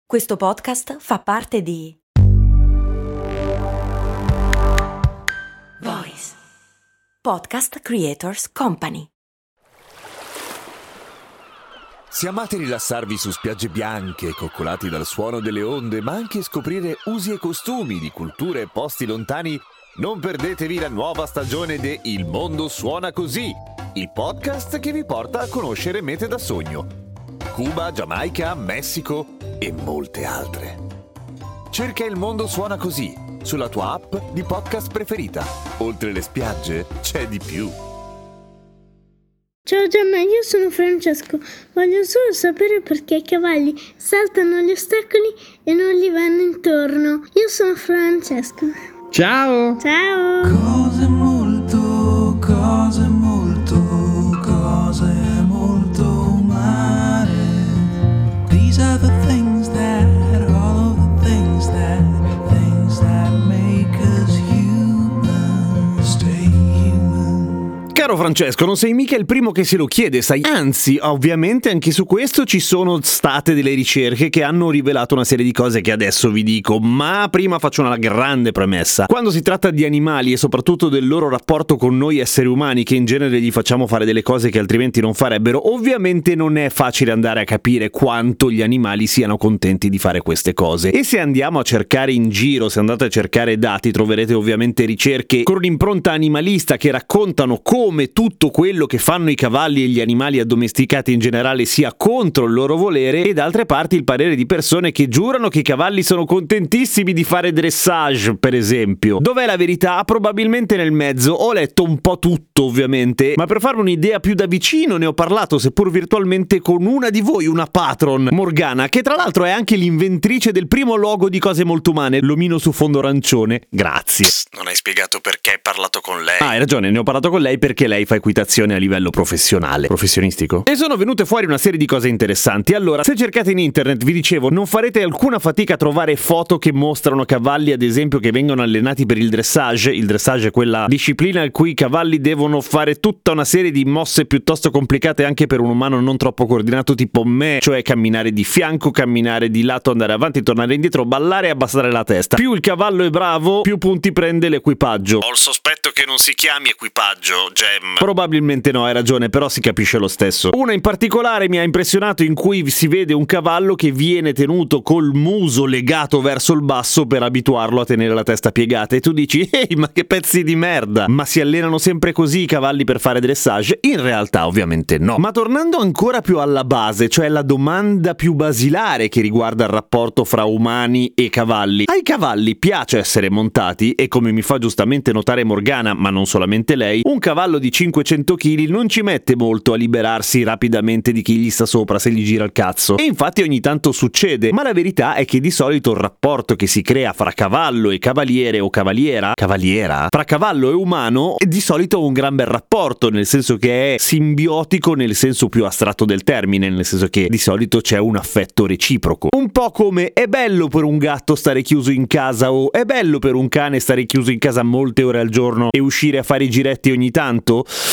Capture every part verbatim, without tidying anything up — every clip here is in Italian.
Questo podcast fa parte di Voice Podcast Creators Company. Se amate rilassarvi su spiagge bianche, coccolati dal suono delle onde, ma anche scoprire usi e costumi di culture e posti lontani, non perdetevi la nuova stagione de Il mondo suona così, il podcast che vi porta a conoscere mete da sogno. Cuba, Giamaica, Messico e molte altre. Cerca Il mondo suona così sulla tua app di podcast preferita. Oltre le spiagge c'è di più. Ciao Gianna, io sono Francesco. Voglio solo sapere perché i cavalli saltano gli ostacoli e non gli vanno intorno. Io sono Francesco. Ciao! Ciao! Cose molto, cose molto, cose molto umane. These are the things that, all of the things that, things that make us human, stay human. Caro Francesco, non sei mica il primo che se lo chiede, sai? Anzi, ovviamente anche su questo ci sono state delle ricerche che hanno rivelato una serie di cose che adesso vi dico, ma prima faccio una grande premessa. Quando si tratta di animali e soprattutto del loro rapporto con noi esseri umani, che in genere gli facciamo fare delle cose che altrimenti non farebbero, ovviamente non è facile andare a capire quanto gli animali siano contenti di fare queste cose. E se andiamo a cercare in giro, se andate a cercare dati, troverete ovviamente ricerche con un'impronta animalista che raccontano come come tutto quello che fanno i cavalli e gli animali addomesticati in generale sia contro il loro volere, e d'altre parti il parere di persone che giurano che i cavalli sono contentissimi di fare dressage, per esempio. Dov'è la verità? Probabilmente nel mezzo. Ho letto un po' tutto, ovviamente, ma per farmi un'idea più da vicino ne ho parlato, seppur virtualmente, con una di voi, una patron, Morgana, che tra l'altro è anche l'inventrice del primo logo di Cose Molto Umane, l'omino su fondo arancione. Grazie. Psst, non hai spiegato perché hai parlato con lei. Ah, hai ragione, ne ho parlato con lei perché che lei fa equitazione a livello professionale, professionistico. E sono venute fuori una serie di cose interessanti. Allora, se cercate in internet, vi dicevo, non farete alcuna fatica a trovare foto che mostrano cavalli, ad esempio, che vengono allenati per il dressage. Il dressage è quella disciplina in cui i cavalli devono fare tutta una serie di mosse piuttosto complicate anche per un umano non troppo coordinato tipo me, cioè camminare di fianco, camminare di lato, andare avanti, tornare indietro, ballare e abbassare la testa. Più il cavallo è bravo, più punti prende l'equipaggio. Ho il sospetto che non si chiami equipaggio, Gem. Probabilmente no, hai ragione, però si capisce lo stesso. Una in particolare mi ha impressionato, in cui si vede un cavallo che viene tenuto col muso legato verso il basso per abituarlo a tenere la testa piegata, e tu dici, ehi, ma che pezzi di merda! Ma si allenano sempre così i cavalli per fare dressage? In realtà ovviamente no. Ma tornando ancora più alla base, cioè la domanda più basilare che riguarda il rapporto fra umani e cavalli. Ai cavalli piace essere montati, e come mi fa giustamente notare Morgana, ma non solamente lei, un cavallo di cinquecento chili non ci mette molto a liberarsi rapidamente di chi gli sta sopra se gli gira il cazzo. E infatti ogni tanto succede, ma la verità è che di solito il rapporto che si crea fra cavallo e cavaliere o cavaliera, cavaliera, fra cavallo e umano è di solito un gran bel rapporto, nel senso che è simbiotico nel senso più astratto del termine, nel senso che di solito c'è un affetto reciproco. Un po' come è bello per un gatto stare chiuso in casa, o è bello per un cane stare chiuso in casa molte ore al giorno e uscire a fare i giretti ogni tanto.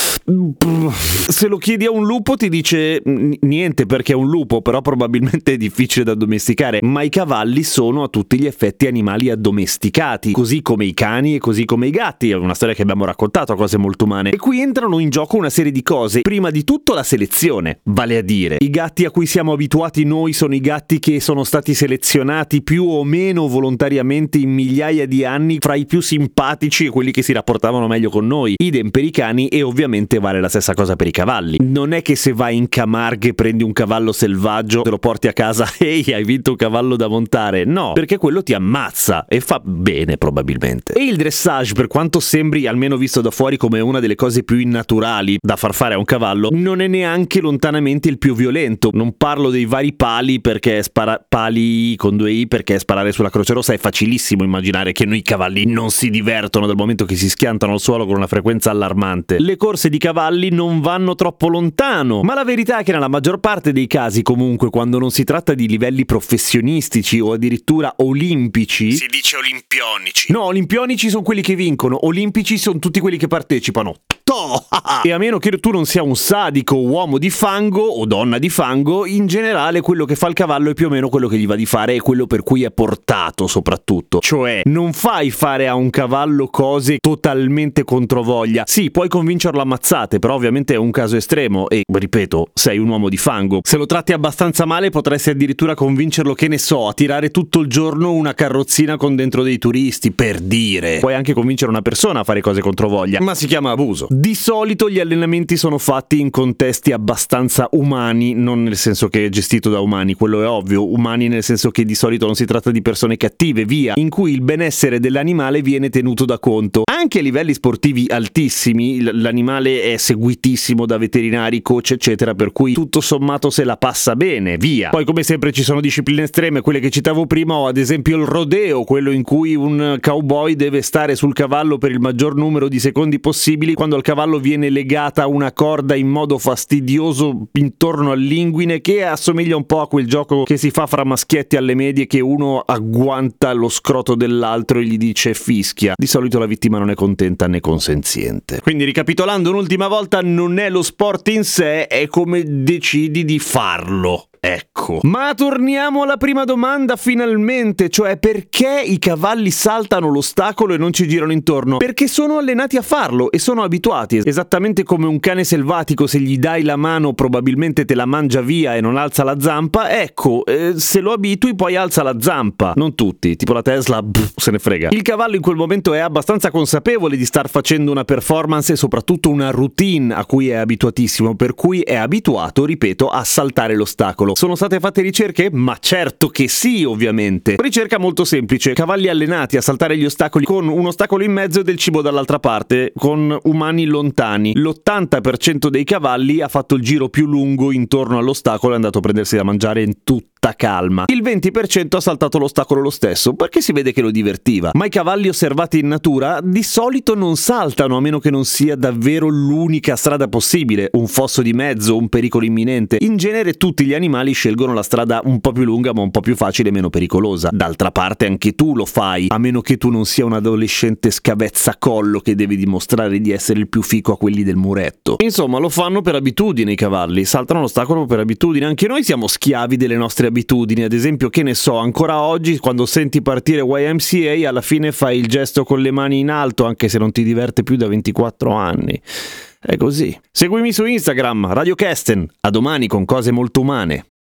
Se lo chiedi a un lupo ti dice niente, perché è un lupo, però probabilmente è difficile da addomesticare. Ma i cavalli sono a tutti gli effetti animali addomesticati, così come i cani e così come i gatti. È una storia che abbiamo raccontato a Cose Molto Umane. E qui entrano in gioco una serie di cose. Prima di tutto la selezione, vale a dire, i gatti a cui siamo abituati noi sono i gatti che sono stati selezionati più o meno volontariamente in migliaia di anni fra i più simpatici e quelli che si rapportavano meglio con noi. Idem per i cani, e ovviamente vale la stessa cosa per i cavalli. Non è che se vai in Camargue e prendi un cavallo selvaggio, te lo porti a casa e hey, hai vinto un cavallo da montare. No, perché quello ti ammazza, e fa bene probabilmente. E il dressage, per quanto sembri, almeno visto da fuori, come una delle cose più innaturali da far fare a un cavallo, non è neanche lontanamente il più violento. Non parlo dei vari pali, perché spara pali con due i, perché sparare sulla Croce Rossa è facilissimo immaginare che noi cavalli non si divertono dal momento che si schiantano al suolo con una frequenza allarmante. Le corse di cavalli non vanno troppo lontano, ma la verità è che nella maggior parte dei casi, comunque, quando non si tratta di livelli professionistici o addirittura olimpici, si dice olimpionici. No, olimpionici sono quelli che vincono, olimpici sono tutti quelli che partecipano. no! E a meno che tu non sia un sadico uomo di fango o donna di fango, in generale quello che fa il cavallo è più o meno quello che gli va di fare e quello per cui è portato soprattutto. Cioè, non fai fare a un cavallo cose totalmente controvoglia. Sì, puoi convincerlo a mazzate, però ovviamente è un caso estremo e, ripeto, sei un uomo di fango. Se lo tratti abbastanza male potresti addirittura convincerlo, che ne so, a tirare tutto il giorno una carrozzina con dentro dei turisti, per dire. Puoi anche convincere una persona a fare cose controvoglia, ma si chiama abuso. Di solito gli allenamenti sono fatti in contesti abbastanza umani, non nel senso che è gestito da umani, quello è ovvio, umani nel senso che di solito non si tratta di persone cattive, via, in cui il benessere dell'animale viene tenuto da conto. Anche a livelli sportivi altissimi, l'animale è seguitissimo da veterinari, coach, eccetera, per cui tutto sommato se la passa bene, via. Poi come sempre ci sono discipline estreme, quelle che citavo prima, o ad esempio il rodeo, quello in cui un cowboy deve stare sul cavallo per il maggior numero di secondi possibili, quando al cavallo viene legata una corda in modo fastidioso intorno all'inguine, che assomiglia un po' a quel gioco che si fa fra maschietti alle medie, che uno agguanta lo scroto dell'altro e gli dice fischia. Di solito la vittima non è contenta né consenziente. Quindi, ricapitolando un'ultima volta, non è lo sport in sé, è come decidi di farlo. Ecco. Ma torniamo alla prima domanda finalmente, cioè perché i cavalli saltano l'ostacolo e non ci girano intorno? Perché sono allenati a farlo e sono abituati, esattamente come un cane selvatico, se gli dai la mano probabilmente te la mangia via e non alza la zampa. Ecco, eh, se lo abitui poi alza la zampa. Non tutti, tipo la Tesla, pff, se ne frega. Il cavallo in quel momento è abbastanza consapevole di star facendo una performance e soprattutto una routine a cui è abituatissimo, per cui è abituato, ripeto, a saltare l'ostacolo. Sono state fatte ricerche? Ma certo che sì, ovviamente. Ricerca molto semplice: cavalli allenati a saltare gli ostacoli con un ostacolo in mezzo e del cibo dall'altra parte, con umani lontani. L'ottanta per cento dei cavalli ha fatto il giro più lungo intorno all'ostacolo e è andato a prendersi da mangiare in tutta calma. Il venti per cento ha saltato l'ostacolo lo stesso, perché si vede che lo divertiva. Ma i cavalli osservati in natura di solito non saltano, a meno che non sia davvero l'unica strada possibile, un fosso di mezzo, un pericolo imminente. In genere tutti gli animali scelgono la strada un po' più lunga ma un po' più facile e meno pericolosa. D'altra parte anche tu lo fai, a meno che tu non sia un adolescente scavezzacollo che deve dimostrare di essere il più fico a quelli del muretto. Insomma, lo fanno per abitudine i cavalli, saltano l'ostacolo per abitudine. Anche noi siamo schiavi delle nostre abitudini. Ad esempio, che ne so, ancora oggi quando senti partire Y M C A alla fine fai il gesto con le mani in alto, anche se non ti diverte più da ventiquattro anni. È così. Seguimi su Instagram, Radio Kesten. A domani con cose molto umane.